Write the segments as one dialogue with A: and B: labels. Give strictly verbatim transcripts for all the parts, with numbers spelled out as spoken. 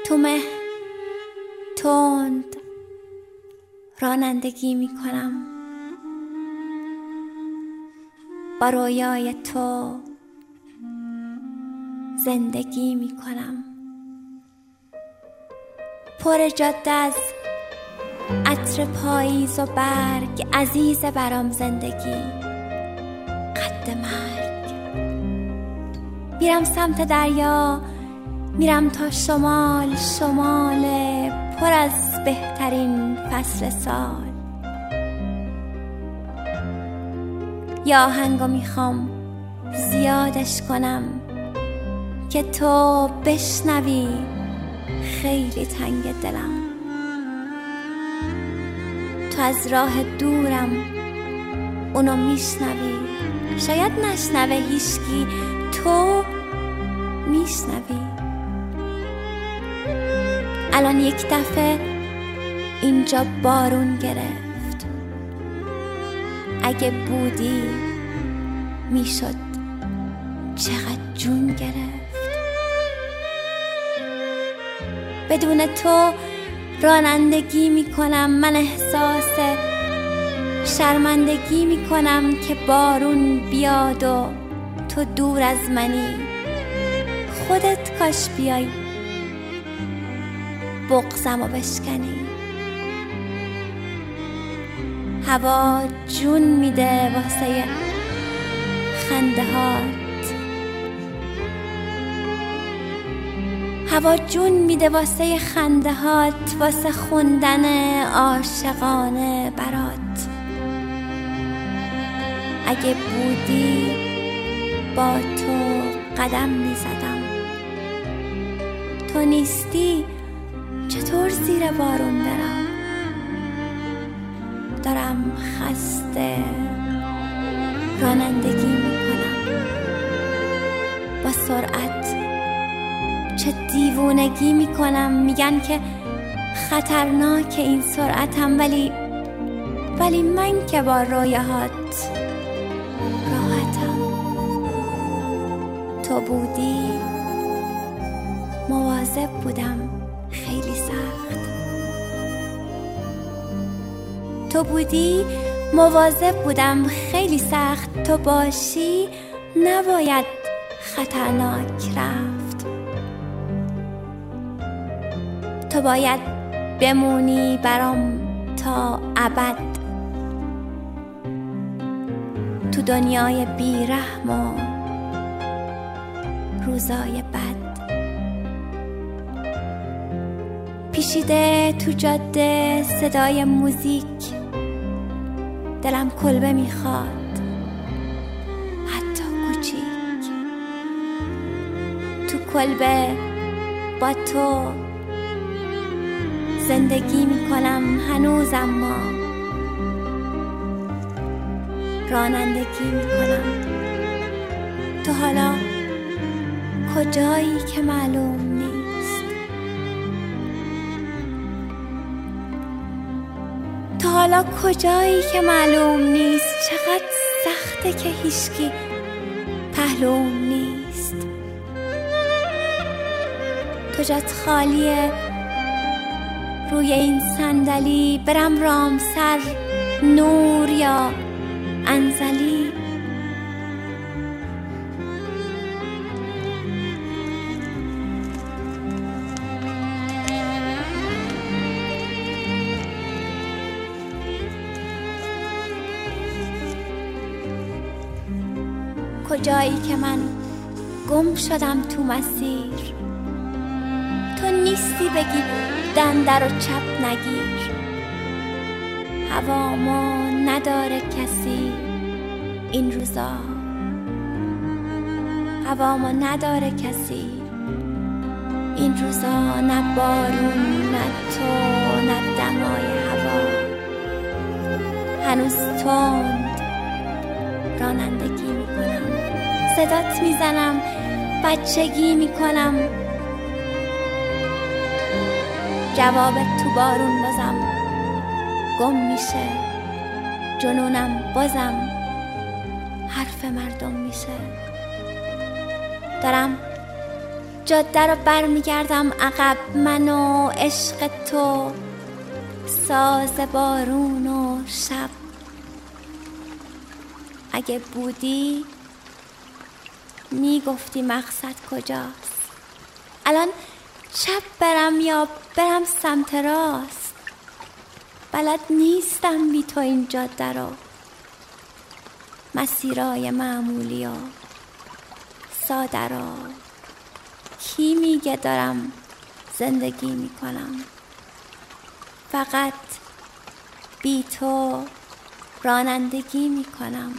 A: تو مه تند رانندگی می کنم، با رویای تو زندگی می کنم. پر جاده از عطر پاییز و برگ، عزیز برام زندگی قد مرگ. میرم سمت دریا، میرم تا شمال، شمال پر از بهترین فصل سال. یا آهنگو میخوام زیادش کنم که تو بشنوی خیلی تنگ دلم. تو از راه دورم اونو میشنوی، شاید نشنوه هیچکی، تو میشنوی. الان یک دفعه اینجا بارون گرفت، اگه بودی میشد چقدر جون گرفت. بدون تو رانندگی میکنم، من احساس شرمندگی میکنم که بارون بیاد و تو دور از منی. خودت کاش بیای بغضمو بشکنی. هوا جون میده واسه خنده هات، هوا جون میده واسه خنده هات، واسه خوندن عاشقانه برات. اگه بودی با تو قدم میزدم، تو نیستی چطور زیر بارون برم؟ دارم خسته رانندگی میکنم با سرعت، چه دیوونگی میکنم. میگن که خطرناک این سرعتم، ولی ولی من که با رویاهات راحتم. تو بودی مواظب بودم خیلی سخت، تو بودی مواظب بودم خیلی سخت. تو باشی نباید خطرناک رفت، تو باید بمونی برام تا ابد. تو دنیای بیرحم و روزای بد، پیچیده تو جاده صدای موزیک، دلم کلبه میخواد حتی کوچیک. تو کلبه با تو زندگی میکنم هنوز، اما رانندگی میکنم. تو حالا کجایی که معلوم نیست، تو حالا کجایی که معلوم نیست. چقدر سخته که هیچکی پهلوم نیست. تو جات خالیه روی این صندلی، برم رامسر، نور یا انزلی. کجایی که من گم شدم تو مسیر، تو نیستی بگی دنده رو چپ نگیر. هوا ما نداره کسی این روزا، هوا ما نداره کسی این روزا. نه بارون، نه تو، نه دمای هوا. هنوز تند رانندگی میکنم، صدات میزنم، بچگی میکنم. جوابت تو بارون بازم گم میشه، جنونم بازم حرف مردم میشه. دارم جاده رو برمیگردم عقب، من و عشق تو، ساز بارون و شب. اگه بودی میگفتی مقصد کجاست. الان چپ برم یا برم سمت راست، بلد نیستم بی تو این جاده رو. مسیرای معمولی و ساده رو کی میگه دارم زندگی میکنم؟ فقط بی تو رانندگی میکنم.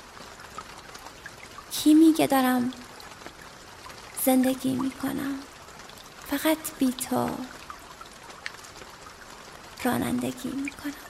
A: کی میگه دارم زندگی میکنم؟ فقط بی تو رانندگی میکنم.